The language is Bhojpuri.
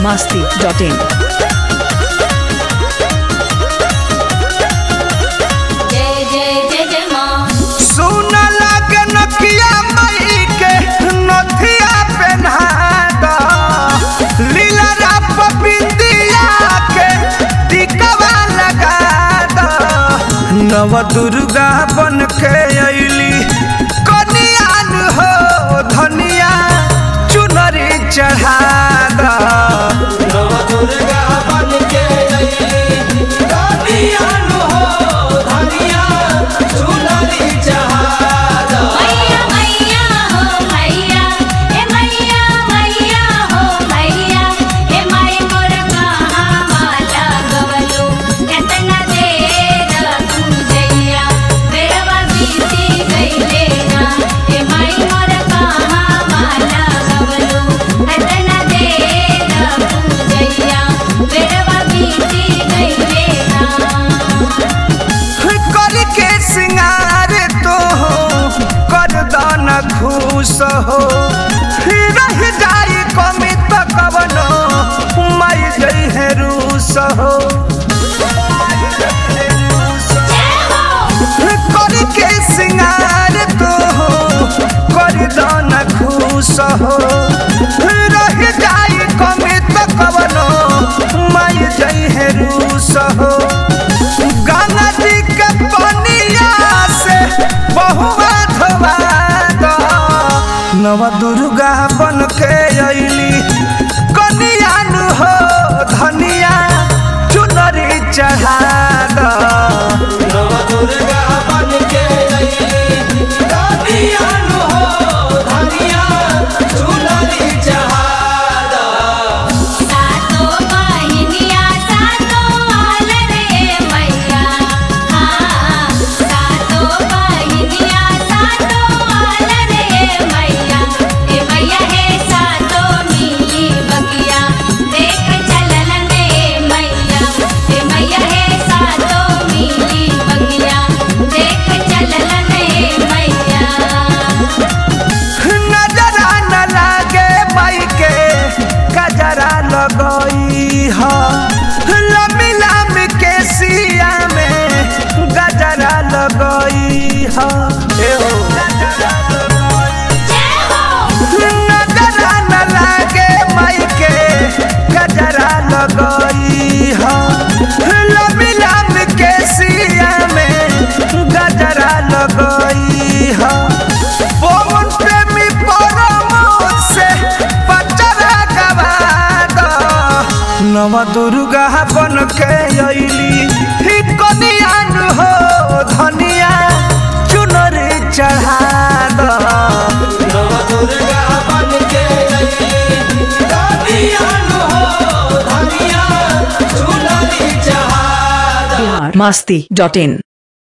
masti.in. नव दुर्गा बन के अइली कनियान हो धनिया चुनरी चढ़ा दा। नव दुर्गा बन के अइली कनियान हो धनिया चुनरी चढ़ा दा। मैया मैया हो मैया ए मैया मैया हो मैया ए माई मोर कहाँ माला गवलो एतना देर पूजैया बेरवा बीती गइले ना ए माई मोर कहाँ माला गवलो एतना देर पूजैया बेरवा बीती गइले ना। कर के सिंगार तो कर दाना खुश हो रह जाई कमी तो कवनो माई जई है रूस हो। कर के सिंगार तो कर दाना खुश हो रह जाई कमी तो कवनो माई जई है रूस हो। गंगा जी के पनिया से बहुआ धोवा दा। नव दुर्गा बन के अइली कनियान हो धनिया चुनरी चढ़ा दा। नव दुर्गा बन के अइली कनियान हो धनिया चुनरी चढ़ा दा। सातो बहिनिया सातो आल रे मैया हाँ सातो बहिनिया सातो आल रे मैया ए मैया हे सातो मिली बगिया देख चलल रे मैया ए मैया हे सातो मिली बगिया देख चलल रे मैया। नजरा न लागे माई के गजरा लगई ह लम्बी लम्बी के सिया में गजरा लगई ह। जय हो नजरा न लागे माई के गजरा लगई ह लम्बी लम्बी के सिया में गजरा लगई ह। पवन प्रेमी परमोद से पचरा गवा दा। नव दुर्गा बन के अइली ही कनियान हो धनिया चुनरी चढ़ा दा। नव दुर्गा बन के अइली कनियान हो धनिया चुनरी चढ़ा दा। masti.in.